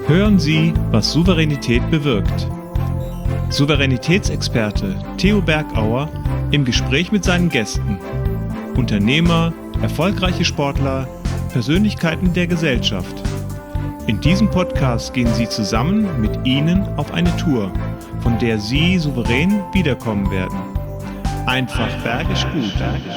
Hören Sie, was Souveränität bewirkt. Souveränitätsexperte Theo Bergauer im Gespräch mit seinen Gästen. Unternehmer, erfolgreiche Sportler, Persönlichkeiten der Gesellschaft. In diesem Podcast gehen Sie zusammen mit Ihnen auf eine Tour, von der Sie souverän wiederkommen werden. Einfach bergisch gut.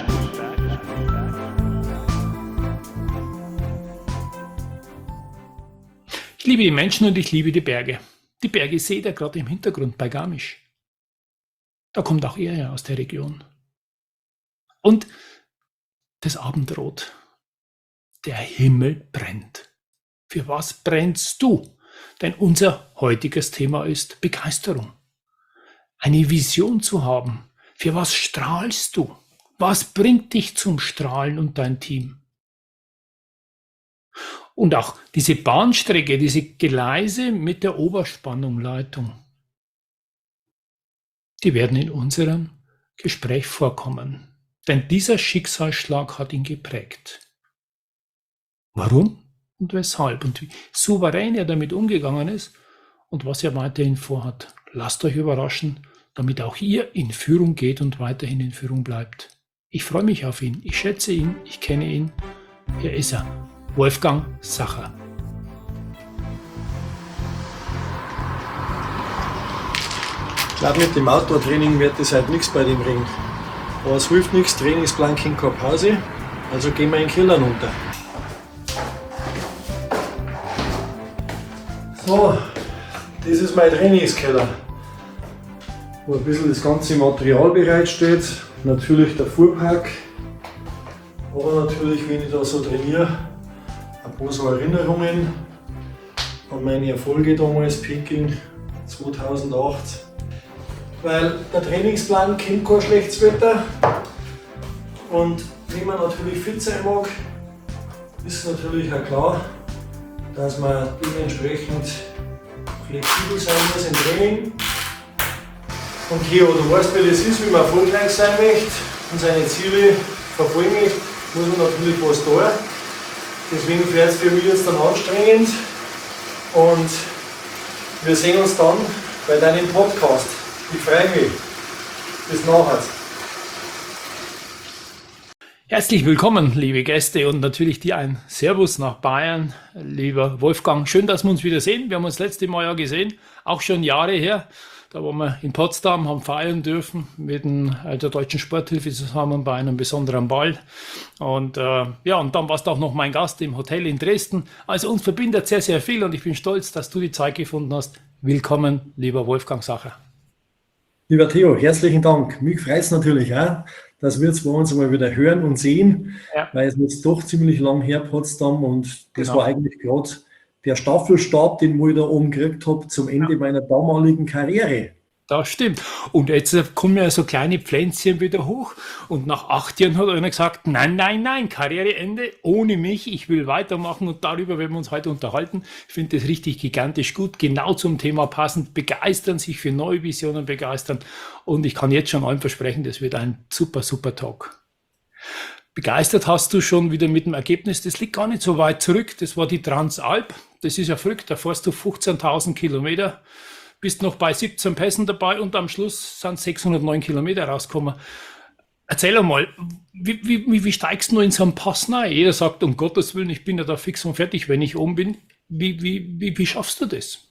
Ich liebe die Menschen und ich liebe die Berge. Die Berge seht ihr gerade im Hintergrund bei Garmisch. Da kommt auch er ja aus der Region. Und das Abendrot. Der Himmel brennt. Für was brennst du? Denn unser heutiges Thema ist Begeisterung. Eine Vision zu haben. Für was strahlst du? Was bringt dich zum Strahlen und dein Team? Und auch diese Bahnstrecke, diese Gleise mit der Oberspannungleitung, die werden in unserem Gespräch vorkommen. Denn dieser Schicksalsschlag hat ihn geprägt. Warum und weshalb und wie souverän er damit umgegangen ist und was er weiterhin vorhat. Lasst euch überraschen, damit auch ihr in Führung geht und weiterhin in Führung bleibt. Ich freue mich auf ihn, ich schätze ihn, ich kenne ihn. Hier ist er. Wolfgang Sacher. Ich glaube, mit dem Outdoor-Training wird das halt nichts bei dem Ring. Aber es hilft nichts, Trainingsplan kennt keine Pause, also gehen wir in den Keller runter. So, das ist mein Trainingskeller, wo ein bisschen das ganze Material bereitsteht. Natürlich der Fuhrpark, aber natürlich, wenn ich da so trainiere, ein paar so Erinnerungen an meine Erfolge damals, Peking 2008. Weil der Trainingsplan kennt kein schlechtes Wetter. Und wenn man natürlich fit sein mag, ist natürlich auch klar, dass man dementsprechend flexibel sein muss im Training. Und hier, du weißt, wie das ist, wenn man erfolgreich sein möchte und seine Ziele verfolgen möchte, muss man natürlich was tun. Deswegen wird es für mich jetzt dann anstrengend und wir sehen uns dann bei deinem Podcast. Ich freue mich. Bis nachher. Herzlich willkommen, liebe Gäste und natürlich dir ein Servus nach Bayern, lieber Wolfgang. Schön, dass wir uns wieder sehen. Wir haben uns das letzte Mal ja gesehen, auch schon Jahre her. Da waren wir in Potsdam, haben feiern dürfen mit der Deutschen Sporthilfe zusammen bei einem besonderen Ball. Und und dann warst du auch noch mein Gast im Hotel in Dresden. Also uns verbindet sehr, sehr viel und ich bin stolz, dass du die Zeit gefunden hast. Willkommen, lieber Wolfgang Sacher. Lieber Theo, herzlichen Dank. Mich freut es natürlich auch, dass wir zwei uns mal wieder hören und sehen, weil es jetzt doch ziemlich lang her, Potsdam, und das war eigentlich gerade der Staffelstab, den ich da oben gekriegt habe, zum Ende meiner damaligen Karriere. Das stimmt. Und jetzt kommen ja so kleine Pflänzchen wieder hoch. Und nach 8 Jahren hat einer gesagt, nein, Karriereende ohne mich. Ich will weitermachen und darüber werden wir uns heute unterhalten. Ich finde das richtig gigantisch gut, genau zum Thema passend. Begeistern, sich für neue Visionen begeistern. Und ich kann jetzt schon allen versprechen, das wird ein super, super Talk. Begeistert hast du schon wieder mit dem Ergebnis, das liegt gar nicht so weit zurück. Das war die Transalp. Das ist ja verrückt, da fährst du 15.000 Kilometer. Bist noch bei 17 Pässen dabei und am Schluss sind 609 Kilometer rausgekommen. Erzähl einmal, wie steigst du in so einen Pass rein? Jeder sagt, um Gottes Willen, ich bin ja da fix und fertig, wenn ich oben bin. Wie schaffst du das?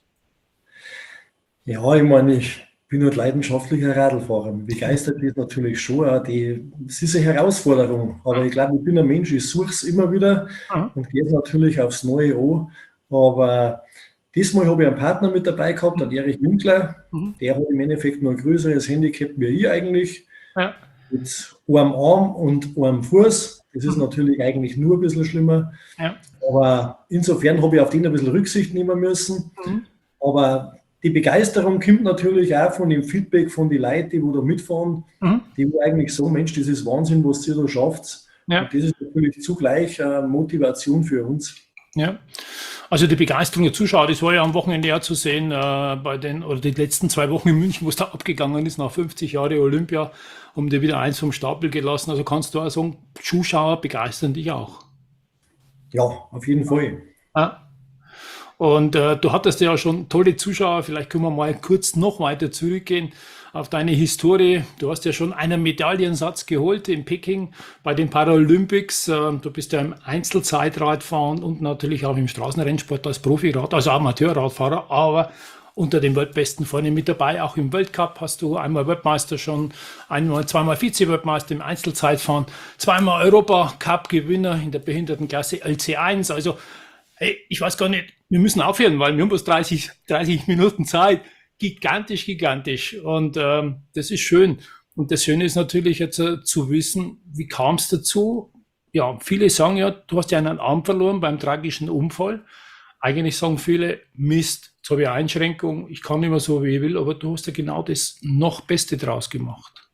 Ja, ich meine, ich bin halt leidenschaftlicher Radlfahrer. Mich begeistert das natürlich schon. Auch es ist eine Herausforderung, aber ich glaube, ich bin ein Mensch, ich suche es immer wieder und gehe natürlich aufs Neue an. Aber diesmal habe ich einen Partner mit dabei gehabt, den Erich Winkler. Der hat im Endeffekt noch ein größeres Handicap wie ich eigentlich. Ja. Mit einem Arm und einem Fuß. Das ist natürlich eigentlich nur ein bisschen schlimmer. Ja. Aber insofern habe ich auf den ein bisschen Rücksicht nehmen müssen. Aber die Begeisterung kommt natürlich auch von dem Feedback von den Leuten, die da mitfahren. Die eigentlich so, Mensch, das ist Wahnsinn, was ihr da schafft. Ja. Und das ist natürlich zugleich eine Motivation für uns. Ja, also die Begeisterung der Zuschauer, das war ja am Wochenende ja zu sehen, die letzten 2 Wochen in München, wo es da abgegangen ist, nach 50 Jahren Olympia, haben die wieder eins vom Stapel gelassen. Also kannst du auch sagen, Zuschauer begeistern dich auch. Ja, auf jeden Fall. Ja. Und du hattest ja schon tolle Zuschauer. Vielleicht können wir mal kurz noch weiter zurückgehen auf deine Historie. Du hast ja schon einen Medaillensatz geholt in Peking bei den Paralympics. Du bist ja im Einzelzeitradfahren und natürlich auch im Straßenrennsport als Profirad, also Amateurradfahrer, aber unter den Weltbesten vorne mit dabei. Auch im Weltcup hast du einmal Weltmeister schon, zweimal Vize-Weltmeister im Einzelzeitfahren, zweimal Europacup-Gewinner in der Behindertenklasse LC1. Also, hey, ich weiß gar nicht, wir müssen aufhören, weil wir haben bloß 30 Minuten Zeit. Gigantisch, gigantisch. Und das ist schön. Und das Schöne ist natürlich jetzt zu wissen, wie kam es dazu? Ja, viele sagen ja, du hast ja einen Arm verloren beim tragischen Unfall. Eigentlich sagen viele, Mist, jetzt habe ich eine Einschränkung, ich kann nicht mehr so, wie ich will, aber du hast ja genau das noch Beste draus gemacht.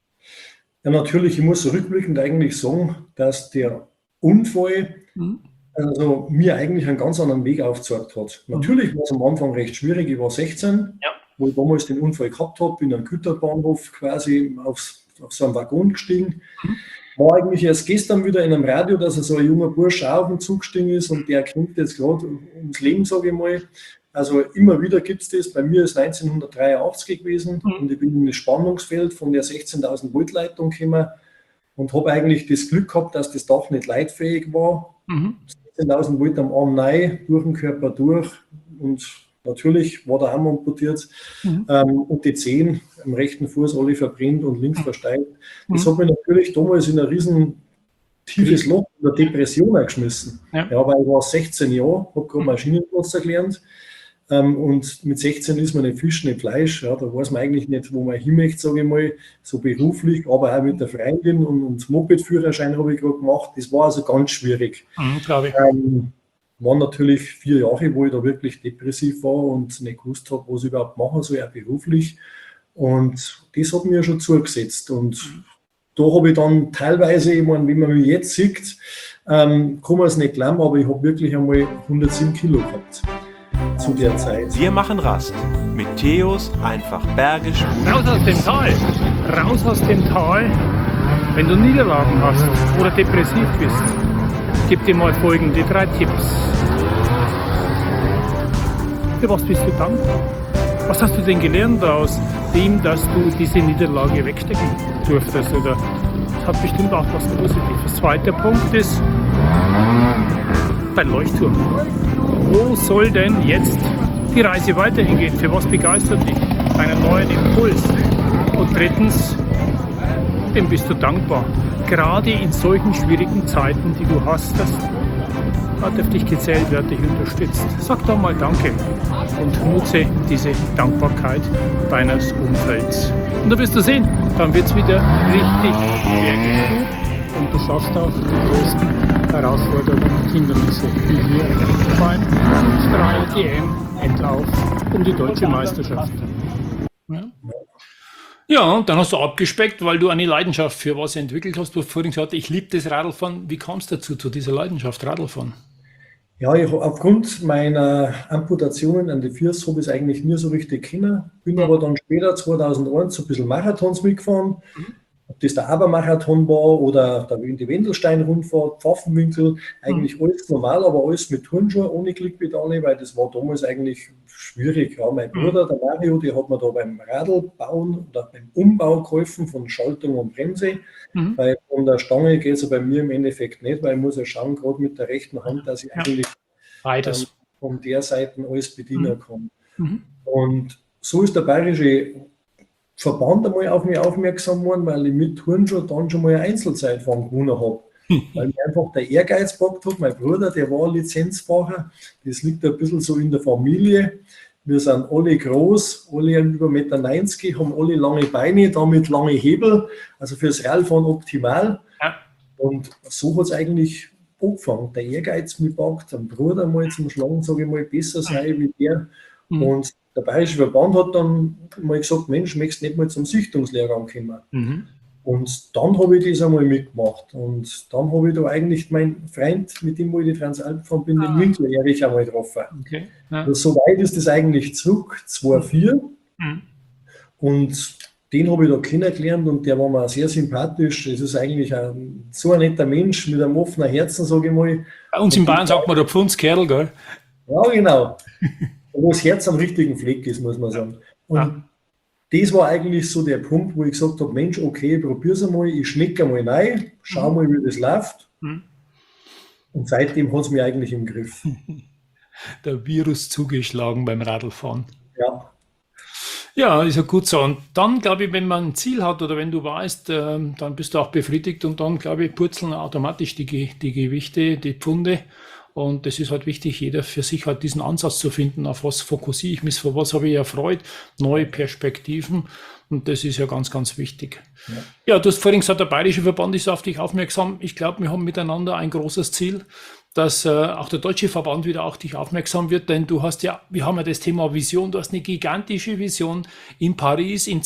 Ja, natürlich, ich muss rückblickend eigentlich sagen, dass der Unfall also mir eigentlich einen ganz anderen Weg aufgezeigt hat. Natürlich war es am Anfang recht schwierig, ich war 16, wo ich damals den Unfall gehabt habe, bin am Güterbahnhof quasi auf so einen Waggon gestiegen. War eigentlich erst gestern wieder in einem Radio, dass so ein junger Bursch auch auf den Zug gestiegen ist und der kämpft jetzt gerade ums Leben, sage ich mal. Also immer wieder gibt es das. Bei mir ist 1983 gewesen und ich bin in das Spannungsfeld von der 16.000 Volt Leitung gekommen und habe eigentlich das Glück gehabt, dass das Dach nicht leitfähig war. 16.000 Volt am Arm rein, durch den Körper durch und natürlich war der Arm amputiert und die Zehen am rechten Fuß alle verbrennt und links versteilt. Das hat mich natürlich damals in ein riesen tiefes Loch in der Depression geschmissen. Ja, weil ich war 16 Jahre, habe gerade Maschinenplatzer gelernt und mit 16 ist man nicht Fisch, nicht Fleisch. Ja, da weiß man eigentlich nicht, wo man hin möchte, sage ich mal, so beruflich, aber auch mit der Freundin und Moped-Führerschein habe ich gerade gemacht. Das war also ganz schwierig. Glaube ich. Waren natürlich 4 Jahre, wo ich da wirklich depressiv war und nicht gewusst habe, was ich überhaupt machen soll, auch beruflich. Und das hat mir schon zugesetzt. Und da habe ich dann teilweise, ich meine, wenn man mich jetzt sieht, kann man es nicht glauben, aber ich habe wirklich einmal 107 Kilo gehabt zu der Zeit. Wir machen Rast mit Theos einfach bergisch. Raus aus dem Tal! Raus aus dem Tal! Wenn du Niederlagen hast oder depressiv bist, gib dir mal folgende 3 Tipps. Für was bist du dankbar? Was hast du denn gelernt aus dem, dass du diese Niederlage wegstecken durftest? Oder das hat bestimmt auch was Positives. Zweiter Punkt ist dein Leuchtturm. Wo soll denn jetzt die Reise weiterhin gehen? Für was begeistert dich? Einen neuen Impuls. Und drittens, dem bist du dankbar. Gerade in solchen schwierigen Zeiten, die du hast, dass Gott auf dich gezählt wird, dich unterstützt. Sag doch mal Danke und nutze diese Dankbarkeit deines Umfelds. Und da wirst du sehen, dann wird es wieder richtig gut und du schaffst auch die größten Herausforderungen und Hindernisse, wie hier beim 3 DM-Endlauf um die deutsche Meisterschaft. Ja, und dann hast du abgespeckt, weil du eine Leidenschaft für was entwickelt hast. Du hast vorhin gesagt, ich liebe das Radlfahren. Wie kam es dazu, zu dieser Leidenschaft Radlfahren? Ja, aufgrund meiner Amputationen an den Füßen habe ich es eigentlich nie so richtig können. Bin aber dann später, 2001, so ein bisschen Marathons mitgefahren. Ob das der Abermarathon war oder die Wendelstein-Rundfahrt, Pfaffenwinkel, eigentlich alles normal, aber alles mit Turnschuhen, ohne Klickpedale, weil das war damals eigentlich schwierig. Ja, mein Bruder, der Mario, der hat mir da beim Radlbauen oder beim Umbau geholfen von Schaltung und Bremse, weil von der Stange geht es ja bei mir im Endeffekt nicht, weil ich muss ja schauen, gerade mit der rechten Hand, dass ich eigentlich von der Seite alles bedienen kann. Und so ist der bayerische Verband einmal auf mich aufmerksam geworden, weil ich mit Turnschuh dann schon mal eine Einzelzeitfahren gewonnen habe. Weil mir einfach der Ehrgeiz gepackt hat. Mein Bruder, der war Lizenzfahrer, das liegt ein bisschen so in der Familie. Wir sind alle groß, alle über 1,90 Meter, haben alle lange Beine, damit lange Hebel, also fürs Radfahren optimal. Ja. Und so hat es eigentlich angefangen. Der Ehrgeiz mit packt, am Bruder mal zum Schlagen, sage ich mal, besser sein wie der. Und der Bayerische Verband hat dann mal gesagt, Mensch, möchtest du nicht mal zum Sichtungslehrgang kommen? Und dann habe ich das einmal mitgemacht. Und dann habe ich da eigentlich meinen Freund, mit dem ich die Transalpen gefahren bin, den Winkler Erich einmal getroffen. Okay. Ja. Also so weit ist das eigentlich zurück, 2004. Und den habe ich da kennengelernt und der war mir sehr sympathisch. Das ist eigentlich so ein netter Mensch mit einem offenen Herzen, sage ich mal. Bei uns in Bayern sagt man der Pfundskerl, gell? Ja, genau. Wo das Herz am richtigen Fleck ist, muss man sagen. Und das war eigentlich so der Punkt, wo ich gesagt habe, Mensch, okay, probier's einmal, ich schmecke einmal rein, schau mal, wie das läuft. Und seitdem hat es mich eigentlich im Griff. Der Virus zugeschlagen beim Radlfahren. Ja. Ja, ist ja gut so. Und dann, glaube ich, wenn man ein Ziel hat oder wenn du weißt, dann bist du auch befriedigt und dann, glaube ich, purzeln automatisch die Gewichte, die Pfunde. Und das ist halt wichtig, jeder für sich halt diesen Ansatz zu finden, auf was fokussiere ich mich, für was habe ich erfreut, neue Perspektiven. Und das ist ja ganz, ganz wichtig. Ja, du hast vorhin gesagt, der Bayerische Verband ist auf dich aufmerksam. Ich glaube, wir haben miteinander ein großes Ziel, dass auch der Deutsche Verband wieder auf dich aufmerksam wird, denn wir haben ja das Thema Vision, du hast eine gigantische Vision, in Paris in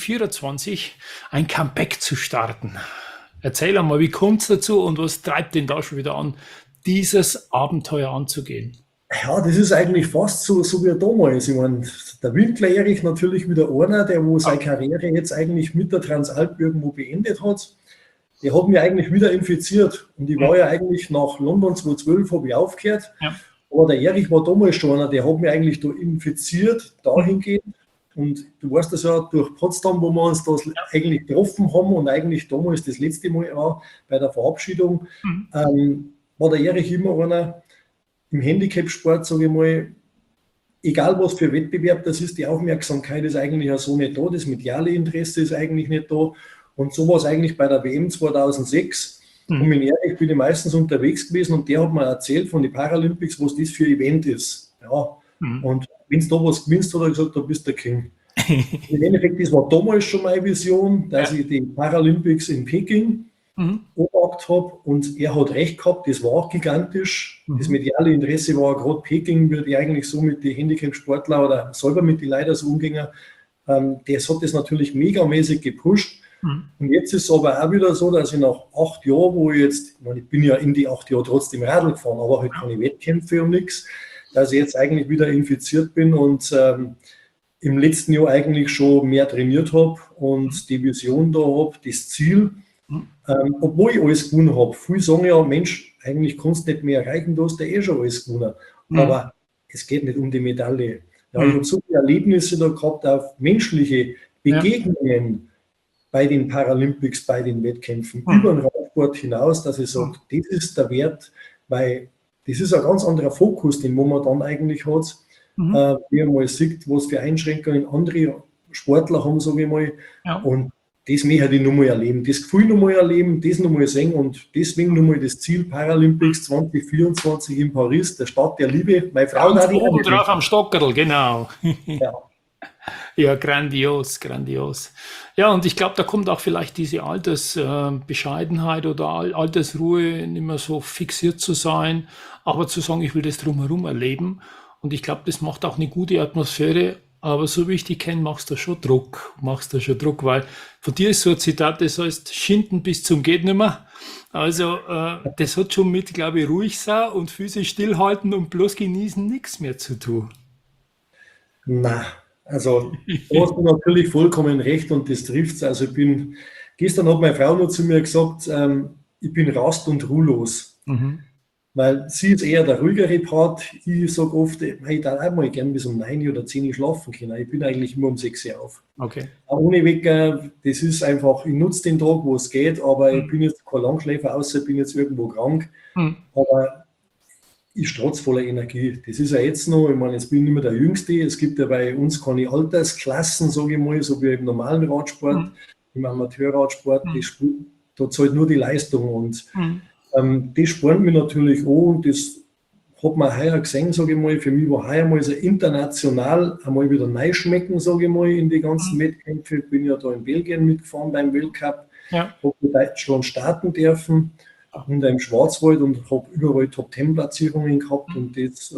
2024 ein Comeback zu starten. Erzähl einmal, wie kommt es dazu und was treibt denn da schon wieder an, dieses Abenteuer anzugehen? Ja, das ist eigentlich fast so wie damals. Ich meine, der Winkler Erich natürlich wieder einer, der wo seine Karriere jetzt eigentlich mit der Transalp irgendwo beendet hat. Der hat mich eigentlich wieder infiziert. Und ich war ja eigentlich nach London 2012, habe ich aufgehört. Ja. Aber der Erich war damals schon einer, der hat mich eigentlich da infiziert, dahingehend. Und du weißt das ja durch Potsdam, wo wir uns da eigentlich getroffen haben und eigentlich damals das letzte Mal auch bei der Verabschiedung, war der Erich immer einer im Handicap-Sport, sage ich mal, egal was für Wettbewerb das ist, die Aufmerksamkeit ist eigentlich ja so nicht da, das mediale Interesse ist eigentlich nicht da. Und so war es eigentlich bei der WM 2006. Und mit Erich bin ich meistens unterwegs gewesen und der hat mir erzählt von den Paralympics, was das für ein Event ist. Ja. Und wenn du da was gewinnst, hat er gesagt, du bist der King. Im Endeffekt, das war damals schon meine Vision, dass ich die Paralympics in Peking beobachtet habe und er hat recht gehabt, das war auch gigantisch. Das mediale Interesse war gerade Peking, würde ich eigentlich so mit den Handicap-Sportler oder selber mit den Leuten so umgehen. Das hat das natürlich megamäßig gepusht. Und jetzt ist es aber auch wieder so, dass ich nach 8 Jahren, wo ich bin ja in die 8 Jahre trotzdem Radl gefahren, aber halt keine Wettkämpfe und nichts, dass ich jetzt eigentlich wieder infiziert bin und im letzten Jahr eigentlich schon mehr trainiert habe und die Vision da habe, das Ziel, obwohl ich alles gewonnen habe. Viele sagen ja, Mensch, eigentlich kannst du nicht mehr erreichen, du hast ja eh schon alles gewonnen. Aber es geht nicht um die Medaille. Ja, ich habe so viele Erlebnisse da gehabt, auf menschliche Begegnungen bei den Paralympics, bei den Wettkämpfen, über den Radsport hinaus, dass ich sage, das ist der Wert, weil das ist ein ganz anderer Fokus, den man dann eigentlich hat, wie man mal sieht, was für Einschränkungen andere Sportler haben, sage ich mal. Ja. Und das möchte ich nochmal erleben, das Gefühl nochmal erleben, das nochmal sehen und deswegen nochmal das Ziel Paralympics 2024 in Paris, der Stadt der Liebe. Meine Frau da oben drauf am Stockerl, genau. Ja. Ja, grandios, grandios. Ja, und ich glaube, da kommt auch vielleicht diese Altersbescheidenheit oder Altersruhe, nicht mehr so fixiert zu sein, aber zu sagen, ich will das drumherum erleben. Und ich glaube, das macht auch eine gute Atmosphäre. Aber so wie ich dich kenne, machst du schon Druck, weil von dir ist so ein Zitat, das heißt, schinden bis zum Gehtnimmer. Also das hat schon mit, glaube ich, ruhig sein und Füße stillhalten und bloß genießen nichts mehr zu tun. Na, also da hast du natürlich vollkommen recht und das trifft es. Also gestern hat meine Frau noch zu mir gesagt, ich bin rast- und ruhelos. Weil sie ist eher der ruhigere Part. Ich sage oft, ich darf auch mal gerne bis um 9 oder 10 Uhr schlafen können. Ich bin eigentlich immer um 6 Uhr auf. Okay. Auch ohne Wecker, das ist einfach, ich nutze den Tag, wo es geht, aber ich bin jetzt kein Langschläfer, außer ich bin jetzt irgendwo krank. Aber ich strotze voller Energie. Das ist ja jetzt noch, ich meine, jetzt bin ich nicht mehr der Jüngste. Es gibt ja bei uns keine Altersklassen, sage ich mal, so wie im normalen Radsport, im Amateurradsport. Da zahlt nur die Leistung und das spornt mich natürlich an und das hat man heuer gesehen, sage ich mal. Für mich war heuer mal so international einmal wieder neu schmecken, sage ich mal, in die ganzen Wettkämpfe. Ich bin ja da in Belgien mitgefahren beim Weltcup, habe in Deutschland starten dürfen und im Schwarzwald und habe überall Top-10-Platzierungen gehabt und das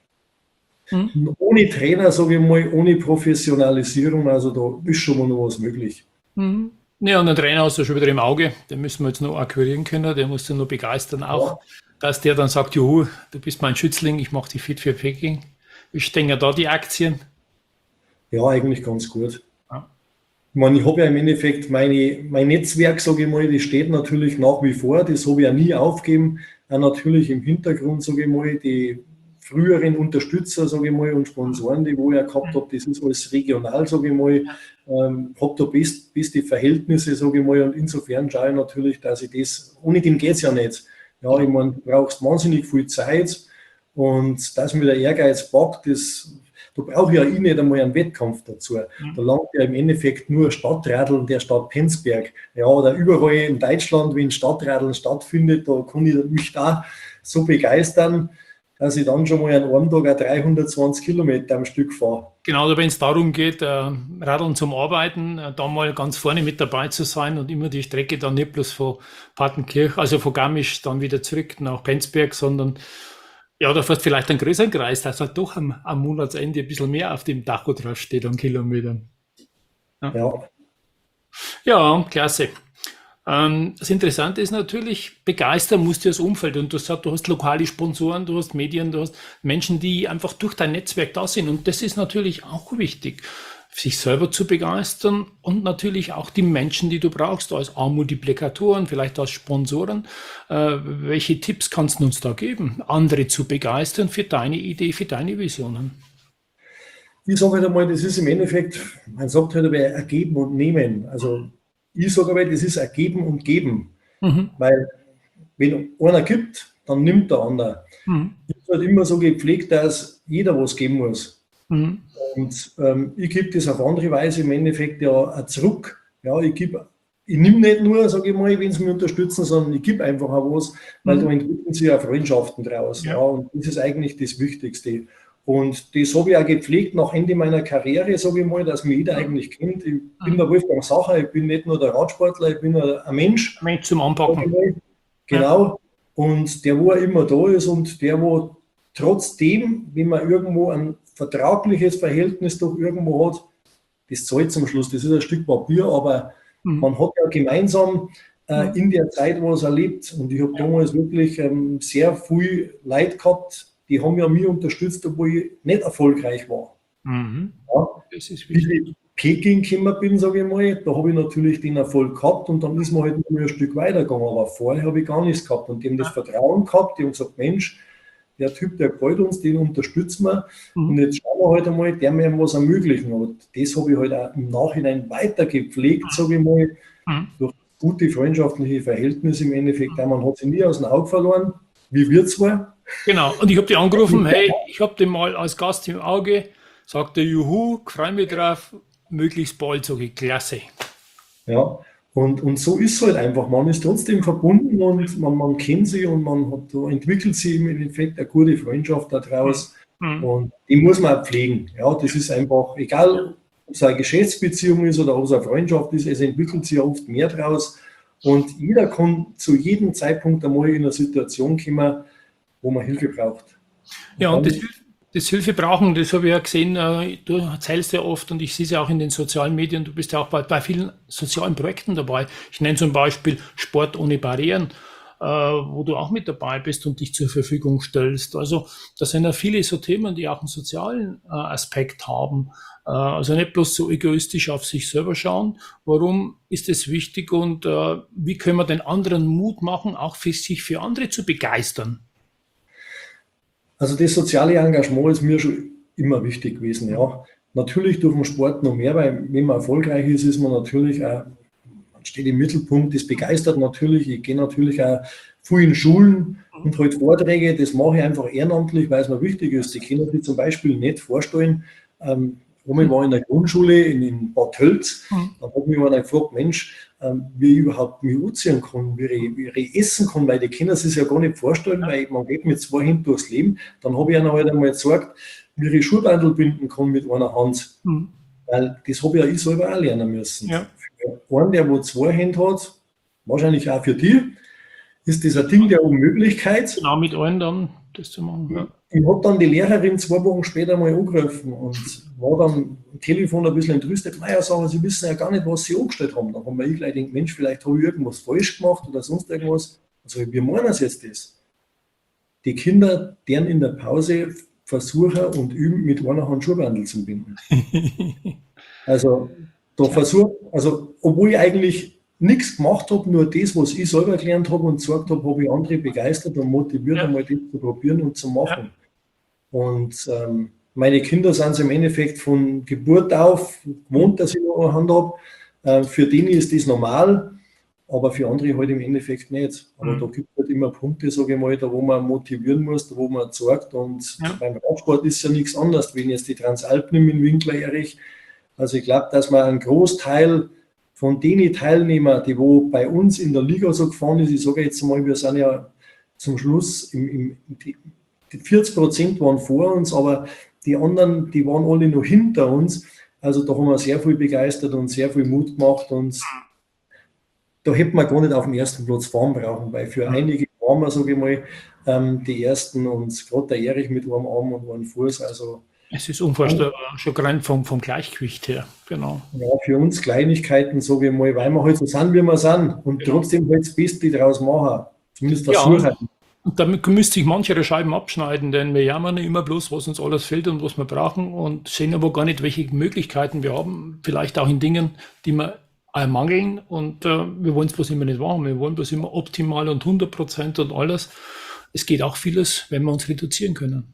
ohne Trainer, sage ich mal, ohne Professionalisierung, also da ist schon mal noch was möglich. Ja, und den Trainer hast du schon wieder im Auge, den müssen wir jetzt noch akquirieren können, der muss du noch begeistern auch, dass der dann sagt, juhu, du bist mein Schützling, ich mache dich fit für Peking. Wie stehen ja da die Aktien? Ja, eigentlich ganz gut. Ja. Ich meine, ich habe ja im Endeffekt mein Netzwerk, sage ich mal, das steht natürlich nach wie vor, das habe ich ja nie aufgegeben, auch natürlich im Hintergrund, sage ich mal, die früheren Unterstützer, sage ich mal, und Sponsoren, die wo ich gehabt habe, das ist alles regional, sage ich mal, habe da beste Verhältnisse, sage ich mal, und insofern schaue ich natürlich, dass ich das, ohne dem geht es ja nicht. Ja, ich meine, du brauchst wahnsinnig viel Zeit und dass mir der Ehrgeiz packt, da brauche ich ja nicht einmal einen Wettkampf dazu. Da langt ja im Endeffekt nur Stadtradeln der Stadt Penzberg. Ja, oder überall in Deutschland, wenn Stadtradeln stattfindet, da kann ich mich da so begeistern, dass ich dann schon mal an einem Tag auch 320 Kilometer am Stück fahre. Genau, wenn es darum geht, Radeln zum Arbeiten, da mal ganz vorne mit dabei zu sein und immer die Strecke dann nicht bloß von Partenkirch, also von Garmisch dann wieder zurück nach Penzberg, sondern ja, da fährst vielleicht einen größeren Kreis, dass halt doch am Monatsende ein bisschen mehr auf dem Tacho drauf steht an Kilometern. Ja, klasse. Das Interessante ist natürlich, begeistern musst du das Umfeld. Und du sagst, du hast lokale Sponsoren, du hast Medien, du hast Menschen, die einfach durch dein Netzwerk da sind. Und das ist natürlich auch wichtig, sich selber zu begeistern und natürlich auch die Menschen, die du brauchst, als A-Multiplikatoren, vielleicht als Sponsoren. Welche Tipps kannst du uns da geben, andere zu begeistern für deine Idee, für deine Visionen? Ich sage halt einmal, das ist im Endeffekt, man sagt halt aber Geben und Nehmen. Also ich sage aber, das ist ein Geben und Geben. Weil wenn einer gibt, dann nimmt der andere. Ich habe halt immer so gepflegt, dass jeder was geben muss. Und ich gebe das auf andere Weise im Endeffekt ja auch zurück. Ja, ich nehme nicht nur, sage ich mal, wenn sie mich unterstützen, sondern ich gebe einfach auch was, weil da entwickeln sich ja Freundschaften draus. Ja. Und das ist eigentlich das Wichtigste. Und das habe ich auch gepflegt nach Ende meiner Karriere, sage ich mal, dass mich jeder eigentlich kennt. Ich bin der Wolfgang Sacher, ich bin nicht nur der Radsportler, ich bin ein Mensch. Mensch zum Anpacken. Genau. Und der, wo immer da ist und der, wo trotzdem, wenn man irgendwo ein vertrauliches Verhältnis doch irgendwo hat, das zahlt zum Schluss, das ist ein Stück Papier, aber man hat ja gemeinsam in der Zeit was erlebt und ich habe damals wirklich sehr viel Leute gehabt, die haben ja mich unterstützt, obwohl ich nicht erfolgreich war. Ja, Das ist wie wichtig. ich Peking gekommen bin, sage ich mal, da habe ich natürlich den Erfolg gehabt und dann ist man halt nur ein Stück weitergegangen, aber vorher habe ich gar nichts gehabt und die haben das Vertrauen gehabt, die haben gesagt, Mensch, der Typ, der gefällt uns, den unterstützen wir und jetzt schauen wir halt einmal, der mir was ermöglichen. Und das habe ich halt auch im Nachhinein weiter gepflegt, sage ich mal, durch gute freundschaftliche Verhältnisse im Endeffekt. Man hat sich nie aus dem Auge verloren, wie wir zwar. Genau, und ich habe die angerufen, hey, ich habe den mal als Gast im Auge, sagt er, juhu, freue mich drauf, möglichst bald, sage ich, klasse. Ja, und so ist es halt einfach. Man ist trotzdem verbunden und man kennt sie und da entwickelt sich im Endeffekt eine gute Freundschaft daraus. Und die muss man auch pflegen. Ja, das ist einfach, egal ob es eine Geschäftsbeziehung ist oder ob es eine Freundschaft ist, es entwickelt sich ja oft mehr daraus. Und jeder kann zu jedem Zeitpunkt einmal in eine Situation kommen, wo man Hilfe braucht. Ja, und das Hilfe brauchen, das habe ich ja gesehen, du erzählst ja oft und ich sehe es ja auch in den sozialen Medien, du bist ja auch bei vielen sozialen Projekten dabei. Ich nenne zum Beispiel Sport ohne Barrieren, wo du auch mit dabei bist und dich zur Verfügung stellst. Also das sind ja viele so Themen, die auch einen sozialen Aspekt haben. Also nicht bloß so egoistisch auf sich selber schauen. Warum ist es wichtig und wie können wir den anderen Mut machen, auch sich für andere zu begeistern? Also das soziale Engagement ist mir schon immer wichtig gewesen, ja. Natürlich durch den Sport noch mehr, weil wenn man erfolgreich ist, ist man natürlich auch, man steht im Mittelpunkt, das begeistert natürlich. Ich gehe natürlich auch viel in Schulen und halt Vorträge, das mache ich einfach ehrenamtlich, weil es mir wichtig ist. Ich kann mir zum Beispiel nicht vorstellen, ich war in der Grundschule in Bad Tölz, dann hat mich einer gefragt, Mensch, wie ich überhaupt mich anziehen kann, wie ich essen kann, weil die Kinder es ja gar nicht vorstellen, weil man geht mit zwei Händen durchs Leben. Dann habe ich ihnen halt einmal gesagt, wie ich Schuhbandel binden kann mit einer Hand. Weil das habe ja ich selber auch lernen müssen. Ja. Für einen, der wo zwei Hände hat, wahrscheinlich auch für die, ist das ein Ding der Unmöglichkeit. Genau, mit allen dann das zu machen. Ja. Ich habe dann die Lehrerin 2 Wochen später mal angerufen und war dann am Telefon ein bisschen entrüstet. Naja, sagen Sie wissen ja gar nicht, was Sie angestellt haben. Dann haben wir gleich gedacht, Mensch, vielleicht habe ich irgendwas falsch gemacht oder sonst irgendwas. Also wir meinen es jetzt das. Die Kinder deren in der Pause versuchen und üben, mit einer Hand Schuhbandel zu binden. Also, obwohl ich eigentlich nichts gemacht habe, nur das, was ich selber gelernt habe und gesagt habe, habe ich andere begeistert und motiviert, einmal das zu probieren und zu machen. Und meine Kinder sind es im Endeffekt von Geburt auf gewohnt, dass ich noch eine Hand habe. Für die ist das normal, aber für andere halt im Endeffekt nicht. Aber da gibt es halt immer Punkte, sage ich mal, da wo man motivieren muss, da wo man sorgt. Und beim Radsport ist ja nichts anderes, wenn ich jetzt die Transalpen im Winkler erreiche. Also ich glaube, dass man einen Großteil von den Teilnehmern, die wo bei uns in der Liga so gefahren ist, ich sage jetzt mal, wir sind ja zum Schluss, die 40% waren vor uns, aber die anderen, die waren alle noch hinter uns. Also da haben wir sehr viel begeistert und sehr viel Mut gemacht und da hätten wir gar nicht auf dem ersten Platz fahren brauchen, weil für einige waren wir, sage ich mal, die Ersten und gerade der Erich mit einem Arm und einem Fuß, also es ist unvorstellbar, schon rein vom Gleichgewicht her, genau. Ja, für uns Kleinigkeiten, sage ich mal, weil wir halt so sind, wie wir sind und trotzdem halt das Beste draus machen, zumindest versuchen. Und damit müsste ich manche Scheiben abschneiden, denn wir jammern immer bloß, was uns alles fehlt und was wir brauchen und sehen aber gar nicht, welche Möglichkeiten wir haben, vielleicht auch in Dingen, die wir mangeln und wir wollen es bloß immer nicht machen, wir wollen bloß immer optimal und 100% und alles. Es geht auch vieles, wenn wir uns reduzieren können.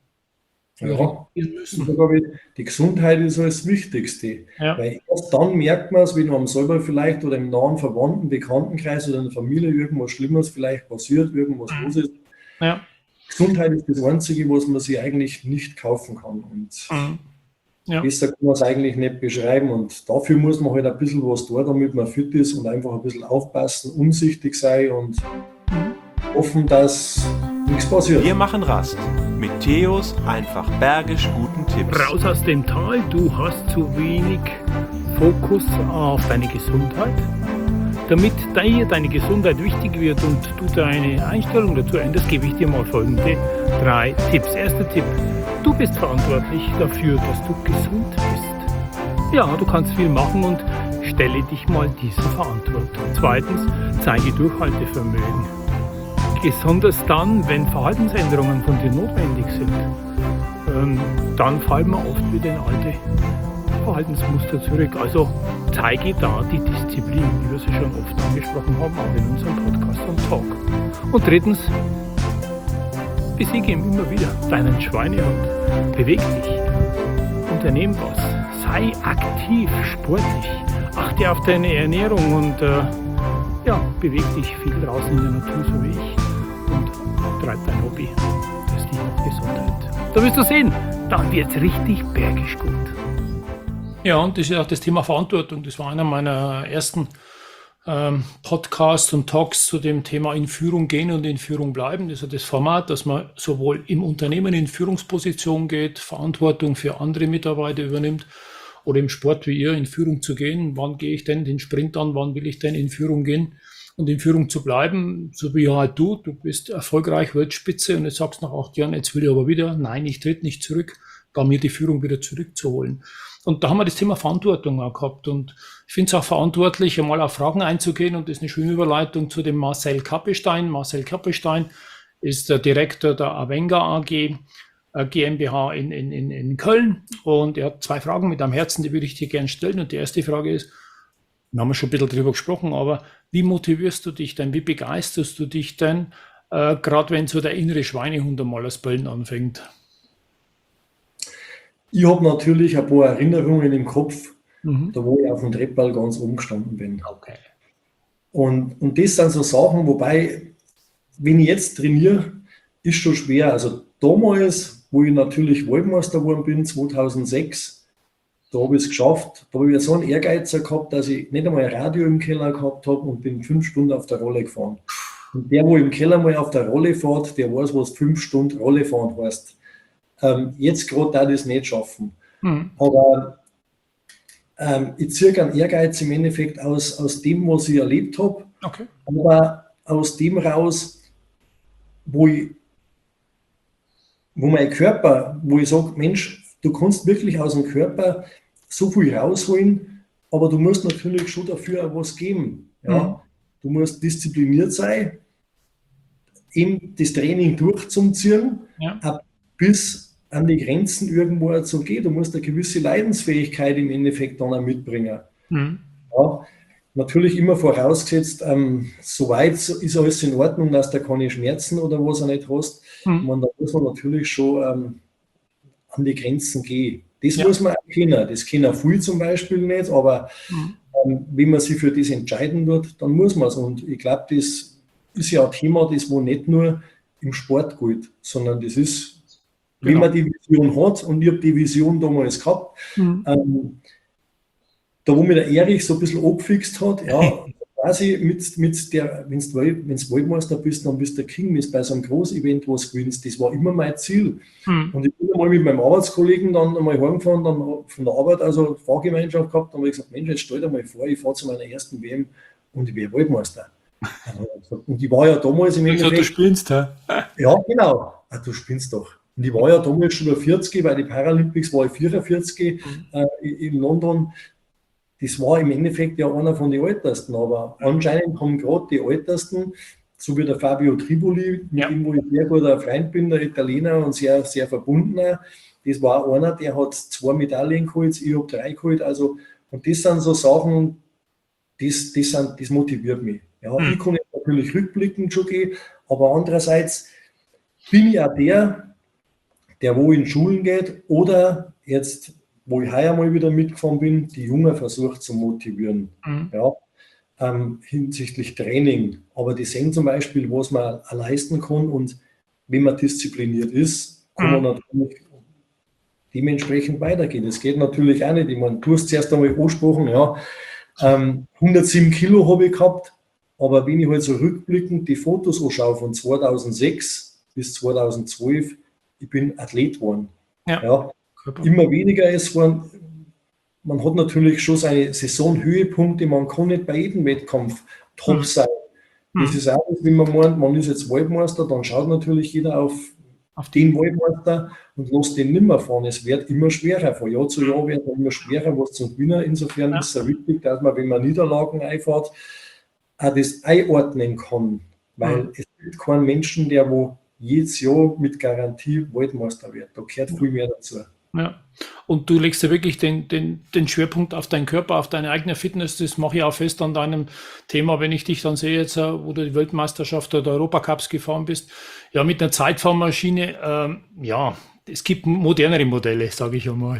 Die Gesundheit ist das Wichtigste, weil erst dann merkt man es, wenn einem selber vielleicht oder im nahen Verwandten, Bekanntenkreis oder in der Familie irgendwas Schlimmes vielleicht passiert, irgendwas los ist. Ja. Gesundheit ist das Einzige, was man sich eigentlich nicht kaufen kann und besser kann man es eigentlich nicht beschreiben und dafür muss man halt ein bisschen was tun, damit man fit ist und einfach ein bisschen aufpassen, umsichtig sein und hoffen, dass nichts passiert. Wir machen Rast mit Theos einfach bergisch guten Tipps. Raus aus dem Tal, du hast zu wenig Fokus auf deine Gesundheit. Damit deine Gesundheit wichtig wird und du deine Einstellung dazu änderst, gebe ich dir mal folgende 3 Tipps. Erster Tipp, du bist verantwortlich dafür, dass du gesund bist. Ja, du kannst viel machen und stelle dich mal dieser Verantwortung. Zweitens, zeige Durchhaltevermögen. Besonders dann, wenn Verhaltensänderungen von dir notwendig sind, dann fallen wir oft wieder in alte Verhaltensmuster zurück. Also zeige da die Disziplin, wie wir sie schon oft angesprochen haben, auch in unserem Podcast und Talk. Und drittens, besiege ihn immer wieder deinen Schweinehund. Beweg dich, unternehm was, sei aktiv, sportlich, achte auf deine Ernährung und beweg dich viel draußen in der Natur, so wie ich. Und treib dein Hobby. Das ist die Gesundheit. Da wirst du sehen, dann wird es richtig bergisch gut. Ja, und das ist auch das Thema Verantwortung. Das war einer meiner ersten Podcasts und Talks zu dem Thema in Führung gehen und in Führung bleiben. Das ist das Format, dass man sowohl im Unternehmen in Führungsposition geht, Verantwortung für andere Mitarbeiter übernimmt, oder im Sport wie ihr in Führung zu gehen. Wann gehe ich denn den Sprint an? Wann will ich denn in Führung gehen? Und in Führung zu bleiben, so wie halt du bist erfolgreich, Weltspitze und jetzt sagst nach 8 Jahren, jetzt will ich aber wieder, nein, ich tritt nicht zurück, da mir die Führung wieder zurückzuholen. Und da haben wir das Thema Verantwortung auch gehabt und ich finde es auch verantwortlich, einmal auf Fragen einzugehen und das ist eine schöne Überleitung zu dem Marcel Kappestein. Marcel Kappestein ist der Direktor der Avenga AG, GmbH in Köln und er hat 2 Fragen mit am Herzen, die würde ich dir gerne stellen und die erste Frage ist, wir haben schon ein bisschen drüber gesprochen, aber wie motivierst du dich denn, wie begeisterst du dich denn, gerade wenn so der innere Schweinehund einmal das Bellen anfängt? Ich habe natürlich ein paar Erinnerungen im Kopf, da wo ich auf dem Treppball ganz oben gestanden bin. Okay. Und das sind so Sachen, wobei, wenn ich jetzt trainiere, ist schon schwer. Also damals, wo ich natürlich Weltmeister geworden bin, 2006, da habe ich es geschafft. Da habe ich so einen Ehrgeiz gehabt, dass ich nicht einmal ein Radio im Keller gehabt habe und bin 5 Stunden auf der Rolle gefahren. Und der, wo im Keller mal auf der Rolle fährt, der weiß, was 5 Stunden Rolle fahren heißt. Jetzt gerade da das nicht schaffen. Aber ich ziehe einen Ehrgeiz im Endeffekt aus dem, was ich erlebt habe. Okay. Aber aus dem raus, wo mein Körper, wo ich sage, Mensch, du kannst wirklich aus dem Körper so viel rausholen, aber du musst natürlich schon dafür auch was geben. Ja? Du musst diszipliniert sein, eben das Training durchzuziehen, bis an die Grenzen irgendwo zu gehen. Du musst eine gewisse Leidensfähigkeit im Endeffekt dann auch mitbringen. Ja? Natürlich immer vorausgesetzt, soweit ist alles in Ordnung, dass du keine Schmerzen oder was auch nicht hast. Da muss man natürlich schon an die Grenzen gehe. Das muss man auch kennen. Das kennen viele zum Beispiel nicht, aber wenn man sich für das entscheiden wird, dann muss man es. Und ich glaube, das ist ja ein Thema, das wo nicht nur im Sport gilt, sondern das ist, wenn man die Vision hat, und ich habe die Vision damals gehabt, da wo mir der Erich so ein bisschen abgefixt hat, ja, quasi wenn du Weltmeister bist, dann bist du der King, wenn du bei so einem Großevent was gewinnst. Das war immer mein Ziel. Und ich bin einmal mit meinem Arbeitskollegen dann einmal heimgefahren, dann von der Arbeit, also Fahrgemeinschaft gehabt, dann habe ich gesagt, Mensch, jetzt stell dir mal vor, ich fahre zu meiner ersten WM und ich werde Weltmeister. Und ich war ja damals im Endeffekt... Du spinnst, hä? Ja, genau. Du spinnst doch. Und ich war ja damals schon über 40, bei den Paralympics war ich 44 in London. Das war im Endeffekt ja einer von den Ältesten, aber anscheinend haben gerade die Ältesten, so wie der Fabio Triboli, mit dem wo ich sehr guter Freund bin, der Italiener und sehr, sehr verbundener, das war einer, der hat 2 Medaillen geholt, ich habe 3 geholt, also, und das sind so Sachen, das motiviert mich. Ja, ich kann jetzt natürlich rückblickend schon gehen, aber andererseits bin ich auch der wo in Schulen geht oder jetzt, wo ich heuer mal wieder mitgefahren bin, die Jungen versucht zu motivieren, hinsichtlich Training. Aber die sehen zum Beispiel, was man leisten kann, und wenn man diszipliniert ist, kann man natürlich dementsprechend weitergehen. Das geht natürlich auch nicht. Ich meine, du hast zuerst einmal angesprochen, 107 Kilo habe ich gehabt, aber wenn ich halt so rückblickend die Fotos anschaue von 2006 bis 2012, ich bin Athlet geworden. Ja. Immer weniger ist geworden. Man hat natürlich schon seine Saisonhöhepunkte, man kann nicht bei jedem Wettkampf top sein. Das ist auch, wenn man meint, man ist jetzt Weltmeister, dann schaut natürlich jeder auf den Weltmeister und lässt den nicht mehr fahren. Es wird immer schwerer. Von Jahr zu Jahr wird es immer schwerer, was zum Gewinnen. Insofern ist es wichtig, dass man, wenn man Niederlagen einfährt, auch das einordnen kann. Weil es gibt keinen Menschen, der wo jedes Jahr mit Garantie Weltmeister wird. Da gehört viel mehr dazu. Ja, und du legst ja wirklich den Schwerpunkt auf deinen Körper, auf deine eigene Fitness. Das mache ich auch fest an deinem Thema, wenn ich dich dann sehe jetzt, wo du die Weltmeisterschaft oder Europacups gefahren bist. Ja, mit einer Zeitfahrmaschine, es gibt modernere Modelle, sage ich einmal.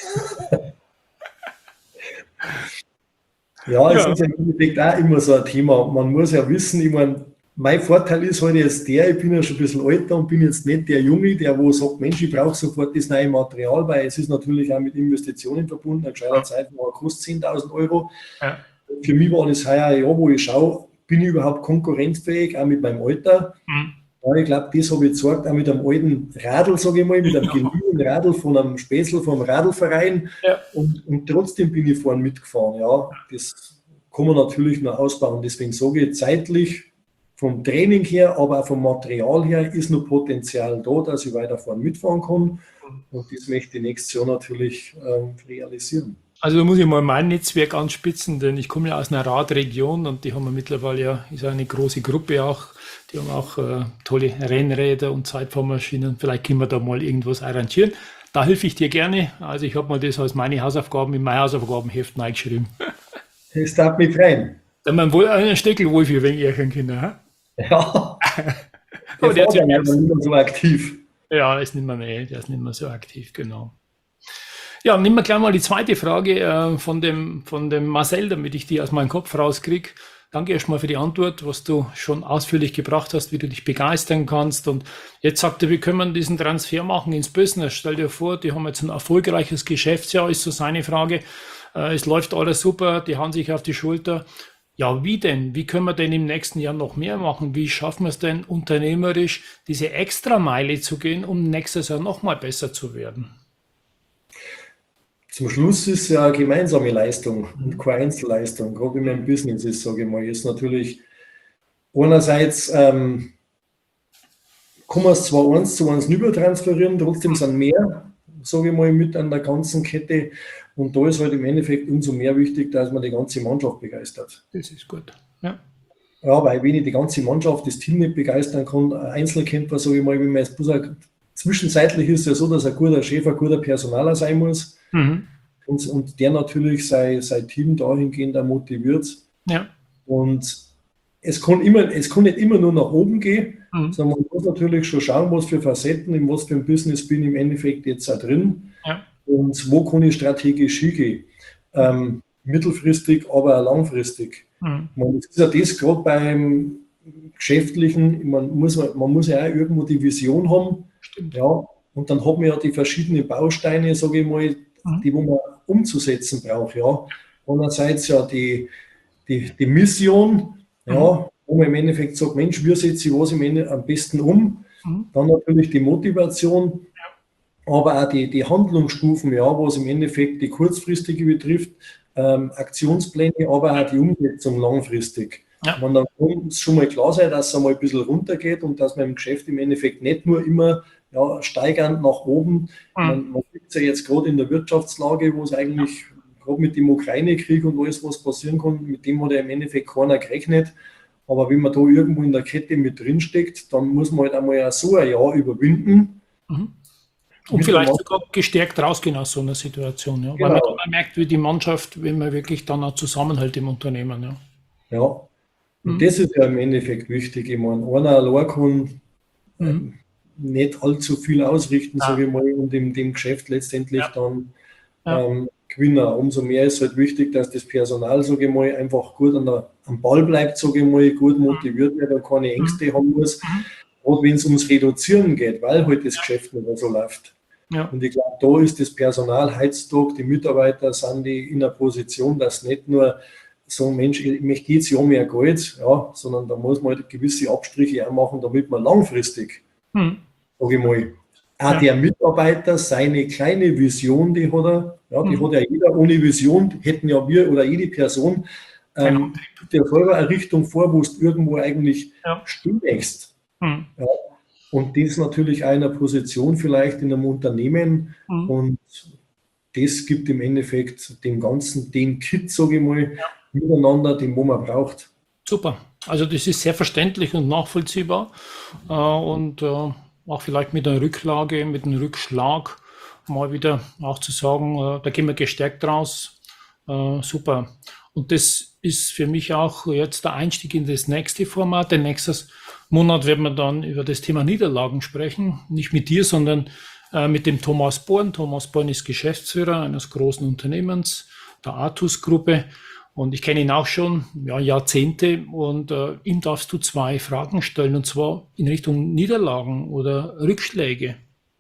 Ja, es ist im Endeffekt auch immer so ein Thema. Man muss ja wissen, ich meine, mein Vorteil ist halt jetzt ich bin ja schon ein bisschen älter und bin jetzt nicht der Junge, der wo sagt, Mensch, ich brauche sofort das neue Material, weil es ist natürlich auch mit Investitionen verbunden. Ein gescheiter Zeitfahren kostet 10.000 Euro. Ja. Für mich war das heuer ein Jahr, wo ich schaue, bin ich überhaupt konkurrenzfähig, auch mit meinem Alter. Ja, ich glaube, das habe ich gezeigt, auch mit einem alten Radl, sage ich mal, mit einem geliehenen Radl von einem Späßl vom Radlverein. Ja. Und trotzdem bin ich vorne mitgefahren. Ja, das kann man natürlich noch ausbauen. Deswegen sage ich, zeitlich vom Training her, aber auch vom Material her ist noch Potenzial da, dass ich weiter vorne mitfahren kann. Und das möchte ich nächstes Jahr natürlich realisieren. Also da muss ich mal mein Netzwerk anspitzen, denn ich komme ja aus einer Radregion und die haben wir mittlerweile ist eine große Gruppe auch. Die haben auch tolle Rennräder und Zeitfahrmaschinen. Vielleicht können wir da mal irgendwas arrangieren. Da helfe ich dir gerne. Also ich habe mal das als meine Hausaufgaben in mein Hausaufgabenheft reingeschrieben. Das darf mich freuen. Da haben wir wohl einen Steckel wohl für wegen Kinder. Ja. Aber der ist ja nicht mehr so aktiv. Ja, der ist nicht mehr so aktiv, genau. Ja, nehmen wir gleich mal die zweite Frage von dem Marcel, damit ich die aus meinem Kopf rauskriege. Danke erstmal für die Antwort, was du schon ausführlich gebracht hast, wie du dich begeistern kannst. Und jetzt sagt er, wie können wir diesen Transfer machen ins Business? Stell dir vor, die haben jetzt ein erfolgreiches Geschäftsjahr, ist so seine Frage. Es läuft alles super, die hauen sich auf die Schulter. Ja, wie denn? Wie können wir denn im nächsten Jahr noch mehr machen? Wie schaffen wir es denn unternehmerisch, diese Extrameile zu gehen, um nächstes Jahr noch mal besser zu werden? Zum Schluss ist ja eine gemeinsame Leistung und keine Einzelleistung. Gerade in meinem Business ist, sage ich mal, ist natürlich einerseits kann man es zwar 1:1 übertransferieren, trotzdem sind mehr, sage ich mal, mit an der ganzen Kette. Und da ist halt im Endeffekt umso mehr wichtig, dass man die ganze Mannschaft begeistert. Das ist gut, ja. Ja, weil wenn ich die ganze Mannschaft, das Team nicht begeistern kann, ein Einzelkämpfer, sage ich mal, wenn man jetzt zwischenzeitlich ist es ja so, dass ein guter Chef, ein guter Personaler sein muss. Und der natürlich sein Team dahingehend auch motiviert. Ja. Und es kann nicht immer nur nach oben gehen, Mhm. sondern man muss natürlich schon schauen, was für Facetten, in was für ein Business bin ich im Endeffekt jetzt da drin Ja. und wo kann ich strategisch hingehen. Mittelfristig, aber auch langfristig. Mhm. Das ist ja das gerade beim Geschäftlichen, man muss ja auch irgendwo die Vision haben, Stimmt. ja, und dann hat man ja die verschiedenen Bausteine, sage ich mal, die wo man umzusetzen braucht. Ja. Einerseits ja die Mission, ja, wo man im Endeffekt sagt, Mensch, wie setze ich was am besten um? Mhm. Dann natürlich die Motivation, aber auch die Handlungsstufen, ja, was im Endeffekt die kurzfristige betrifft, Aktionspläne, aber auch die Umsetzung langfristig. Ja. Und dann muss schon mal klar sein, dass es einmal ein bisschen runtergeht und dass man im Geschäft im Endeffekt nicht nur immer steigernd nach oben. Man sieht es ja jetzt gerade in der Wirtschaftslage, wo es eigentlich gerade mit dem Ukraine-Krieg und alles, was passieren kann, mit dem hat ja im Endeffekt keiner gerechnet. Aber wenn man da irgendwo in der Kette mit drinsteckt, dann muss man halt einmal so ein Jahr überwinden. Und vielleicht sogar gestärkt rausgehen aus so einer Situation. Ja? Weil man dann merkt, wie die Mannschaft, wenn man wirklich dann auch zusammenhält im Unternehmen. Ja. Ja, und das ist ja im Endeffekt wichtig. Ich meine, einer allein kann nicht allzu viel ausrichten, sage ich mal, und in dem Geschäft letztendlich dann gewinnen. Umso mehr ist halt wichtig, dass das Personal, sage ich mal, einfach gut am Ball bleibt, sage ich mal, gut motiviert wird und keine Ängste haben muss. Gerade wenn es ums Reduzieren geht, weil halt das Geschäft nicht mehr so läuft. Ja. Und ich glaube, da ist das Personal heutzutage, die Mitarbeiter sind die in der Position, dass nicht nur so ein Mensch, ich möchte jetzt ja mehr Geld, ja, sondern da muss man halt gewisse Abstriche auch machen, damit man langfristig, sage ich mal, auch der Mitarbeiter seine kleine Vision, die hat er, die hat ja jeder, ohne Vision hätten ja wir oder jede Person, der selber eine Richtung vor, wo du irgendwo eigentlich stehst. Ja. Und das natürlich auch in einer Position vielleicht in einem Unternehmen und das gibt im Endeffekt dem Ganzen den Kit, sage ich mal, miteinander, den wo man braucht. Super. Also das ist sehr verständlich und nachvollziehbar und auch vielleicht mit einer Rücklage, mit einem Rückschlag mal wieder auch zu sagen, da gehen wir gestärkt raus. Super. Und das ist für mich auch jetzt der Einstieg in das nächste Format. Den nächsten Monat werden wir dann über das Thema Niederlagen sprechen. Nicht mit dir, sondern mit dem Thomas Born. Thomas Born ist Geschäftsführer eines großen Unternehmens, der Artus-Gruppe. Und ich kenne ihn auch schon Jahrzehnte. Und ihm darfst du 2 Fragen stellen, und zwar in Richtung Niederlagen oder Rückschläge.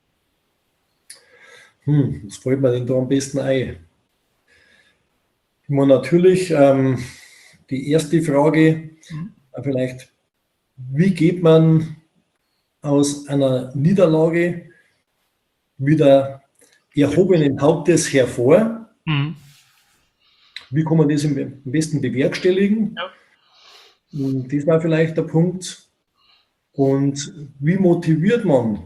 Was fällt mir denn da am besten ein? Ich meine, natürlich die erste Frage, vielleicht, wie geht man aus einer Niederlage wieder erhobenen Hauptes hervor? Wie kann man das am besten bewerkstelligen? Das war vielleicht der Punkt. Und wie motiviert man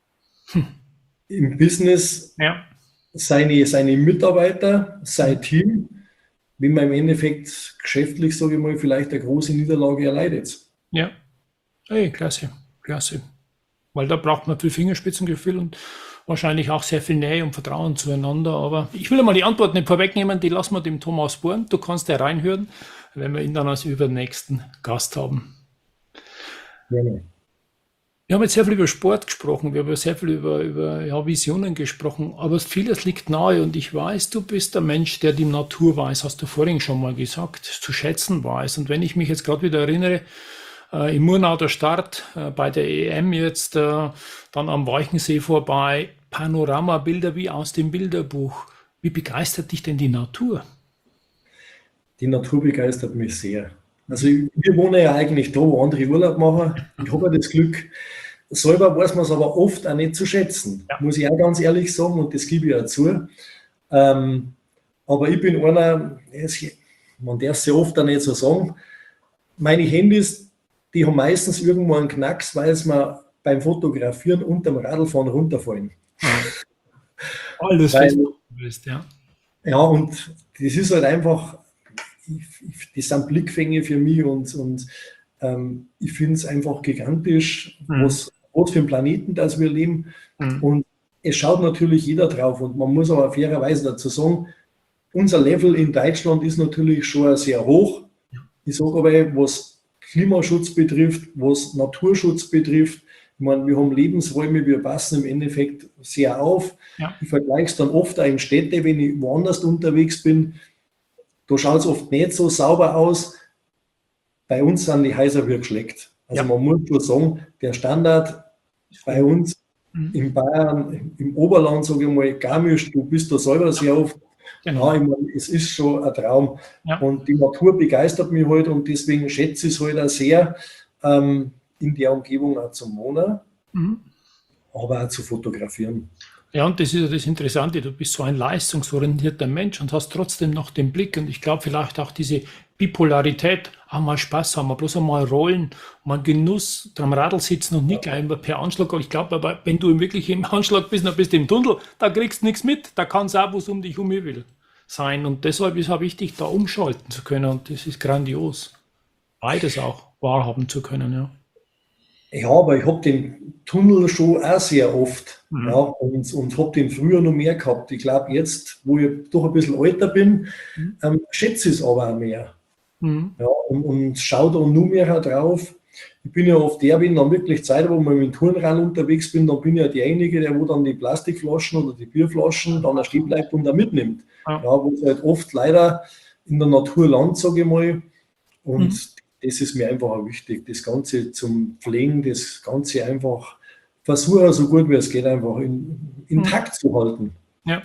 im Business seine Mitarbeiter, sein Team, wenn man im Endeffekt geschäftlich, sage ich mal, vielleicht eine große Niederlage erleidet? Ja, hey, klasse. Weil da braucht man viel Fingerspitzengefühl und wahrscheinlich auch sehr viel Nähe und Vertrauen zueinander. Aber ich will mal die Antwort nicht vorwegnehmen, die lassen wir dem Thomas Born. Du kannst ja reinhören, wenn wir ihn dann als übernächsten Gast haben. Gerne. Wir haben jetzt sehr viel über Sport gesprochen, wir haben sehr viel über Visionen gesprochen, aber vieles liegt nahe und ich weiß, du bist der Mensch, der die Natur weiß, hast du vorhin schon mal gesagt, zu schätzen weiß. Und wenn ich mich jetzt gerade wieder erinnere, im Murnau der Start, bei der EM jetzt, dann am Walchensee vorbei, Panoramabilder wie aus dem Bilderbuch. Wie begeistert dich denn die Natur? Die Natur begeistert mich sehr. Also wir wohnen ja eigentlich da, wo andere Urlaub machen. Ich habe ja das Glück, selber weiß man es aber oft auch nicht zu schätzen. Muss ich auch ganz ehrlich sagen und das gebe ich auch zu. Aber ich bin einer, man darf es ja oft auch nicht so sagen, meine Handys, die haben meistens irgendwo einen Knacks, weil es mir beim Fotografieren unterm Radlfahren runterfallen. Alles, was du willst, ja. Ja, und das ist halt einfach, das sind Blickfänge für mich und ich finde es einfach gigantisch, was für einen Planeten das wir leben. Und es schaut natürlich jeder drauf und man muss aber fairerweise dazu sagen, unser Level in Deutschland ist natürlich schon sehr hoch. Ich sage aber, was Klimaschutz betrifft, was Naturschutz betrifft. Ich meine, wir haben Lebensräume, wir passen im Endeffekt sehr auf. Ja. Ich vergleiche es dann oft auch in Städte, wenn ich woanders unterwegs bin. Da schaut es oft nicht so sauber aus. Bei uns sind die Häuser wie geschleckt. Also man muss schon sagen, der Standard bei uns in Bayern, im Oberland, sage ich mal, Garmisch, du bist da selber sehr oft. Genau. Ja, ich meine, es ist schon ein Traum. Ja. Und die Natur begeistert mich halt und deswegen schätze ich es halt auch sehr, in der Umgebung auch zum Wohnen, aber auch zu fotografieren. Ja, und das ist ja das Interessante, du bist so ein leistungsorientierter Mensch und hast trotzdem noch den Blick, und ich glaube vielleicht auch diese Bipolarität, auch mal Spaß haben, bloß einmal rollen, mal Genuss, am Radl sitzen und nicht gleich per Anschlag. Ich glaube aber, wenn du wirklich im Anschlag bist, dann bist du im Tunnel, da kriegst du nichts mit, da kann es auch was um dich herum will sein. Und deshalb ist es auch wichtig, da umschalten zu können, und das ist grandios. Beides auch wahrhaben zu können, ja. Ja, aber ich habe den Tunnel schon auch sehr oft, ja, und habe den früher noch mehr gehabt. Ich glaube, jetzt, wo ich doch ein bisschen älter bin, schätze ich es aber auch mehr. Ja, und schaue da nur mehr drauf. Ich bin ja oft der, wenn dann wirklich Zeit, wo man mit dem Turnrad unterwegs bin, dann bin ich ja derjenige, der wo dann die Plastikflaschen oder die Bierflaschen dann da stehen bleibt und da mitnimmt. Ja, wo es halt oft leider in der Natur landet, sage ich mal. Und das ist mir einfach auch wichtig, das Ganze zum Pflegen, das Ganze einfach versuchen, so gut wie es geht, einfach intakt zu halten. Ja.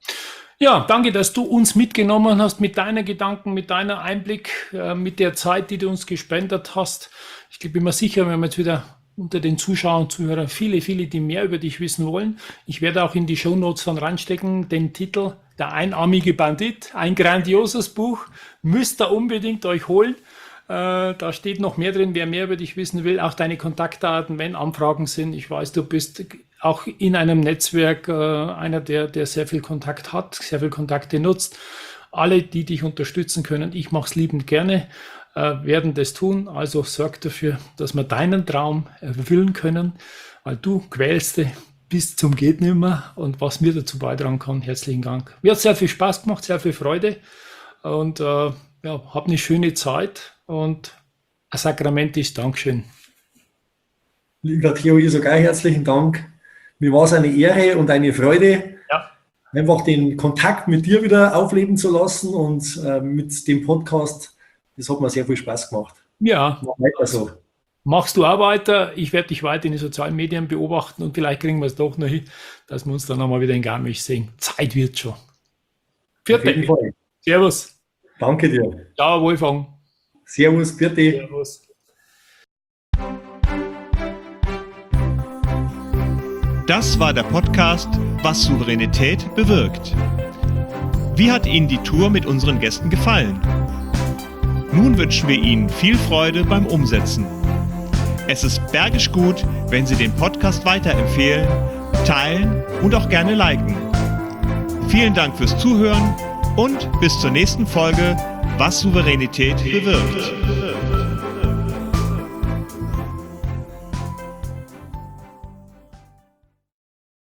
Ja, danke, dass du uns mitgenommen hast mit deinen Gedanken, mit deinem Einblick, mit der Zeit, die du uns gespendet hast. Ich bin mir sicher, wir haben jetzt wieder unter den Zuschauern und Zuhörern viele, die mehr über dich wissen wollen. Ich werde auch in die Shownotes dann reinstecken den Titel Der einarmige Bandit, ein grandioses Buch, müsst ihr unbedingt euch holen. Da steht noch mehr drin, wer mehr über dich wissen will, auch deine Kontaktdaten, wenn Anfragen sind. Ich weiß, du bist auch in einem Netzwerk einer, der sehr viel Kontakt hat, sehr viel Kontakte nutzt. Alle, die dich unterstützen können, ich mache es liebend gerne, werden das tun. Also sorg dafür, dass wir deinen Traum erfüllen können, weil du quälst bis zum Gehtnimmer, und was mir dazu beitragen kann, herzlichen Dank. Mir hat sehr viel Spaß gemacht, sehr viel Freude, und hab eine schöne Zeit und ein sakramentisch Dankeschön. Lieber Theo, ich sogar herzlichen Dank. Mir war es eine Ehre und eine Freude, einfach den Kontakt mit dir wieder aufleben zu lassen, und mit dem Podcast, das hat mir sehr viel Spaß gemacht. Ja, mach weiter so. Machst du auch weiter. Ich werde dich weiter in den sozialen Medien beobachten, und vielleicht kriegen wir es doch noch hin, dass wir uns dann nochmal wieder in Garmisch sehen. Zeit wird schon. Vierte. Servus. Danke dir. Ja, Wolfgang. Servus, bitte. Servus. Das war der Podcast Was Souveränität bewirkt. Wie hat Ihnen die Tour mit unseren Gästen gefallen? Nun wünschen wir Ihnen viel Freude beim Umsetzen. Es ist bergisch gut, wenn Sie den Podcast weiterempfehlen, teilen und auch gerne liken. Vielen Dank fürs Zuhören und bis zur nächsten Folge Was Souveränität bewirkt.